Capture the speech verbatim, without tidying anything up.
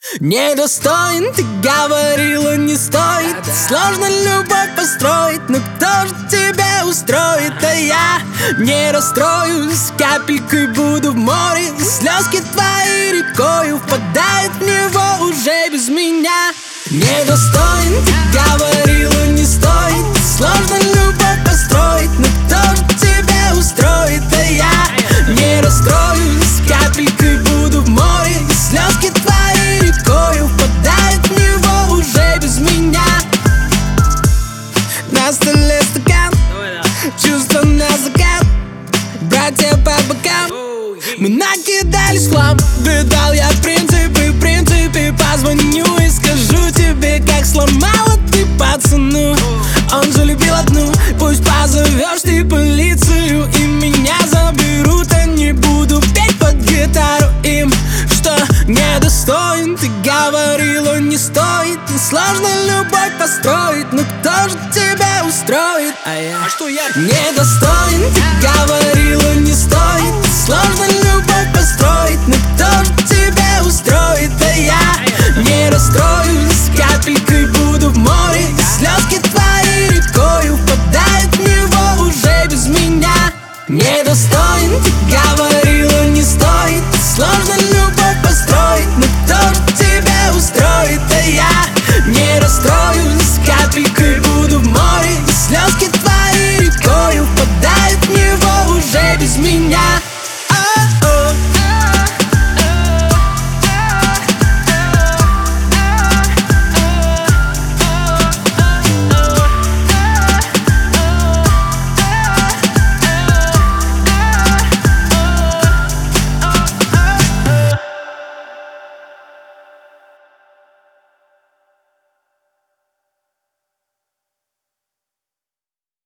Недостоин, ты говорила, не стоит. Сложно любовь построить, но кто же тебя устроит? А я не расстроюсь, капелькой буду в море. Слезки твои рекою впадают в него уже без меня. Недостоин, ты говорила, не стоит. Сложно любовь построить, но кто же тебя устроит? А я не расстроюсь, капелькой буду в море. Слезки твои рекою впадают в него уже без меня. На столе стакан, чувства на закат, братья по бокам. Мы накидались в хлам, видал я принципы, принципы. Позвоню и скажу тебе, как сломала ты пацану. Он же любил одну, пусть позовешь ты полицию и меня заберут. А не буду петь под гитару им, что недостоин. Ты говорила, не стоит. Сложно любовь построить, но кто же тебя устроит? А я А что я? недостоин. Ты говорила, не стоит. Сложно любовь построить, но кто же